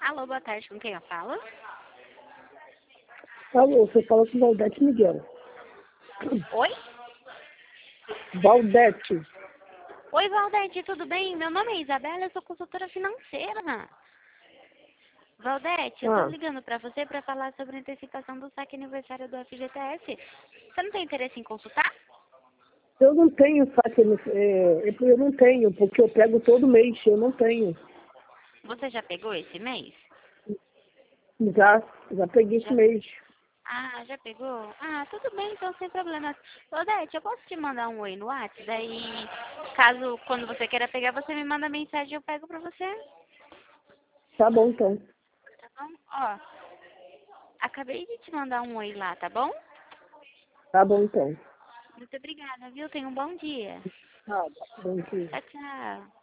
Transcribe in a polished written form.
Alô, boa tarde, com quem eu falo? Alô, você fala com Valdete Miguel. Oi? Valdete. Oi, Valdete, tudo bem? Meu nome é Isabela, eu sou consultora financeira. Valdete, eu tô Ah, ligando pra você pra falar sobre a antecipação do saque aniversário do FGTS. Você não tem interesse em consultar? eu não tenho saque, eu não tenho, porque eu pego todo mês, eu não tenho. Você já pegou esse mês? Já peguei esse Já... mês. Ah, já pegou? Ah, tudo bem, então sem problema. Valdete, eu posso te mandar um oi no WhatsApp? Daí, caso quando você queira pegar, você me manda mensagem e eu pego pra você. Tá bom, então. Tá bom? Ó, acabei de te mandar um oi lá, tá bom? Tá bom, então. Muito obrigada, viu? Tenha um bom dia. Tá bom, dia. Tchau, tchau.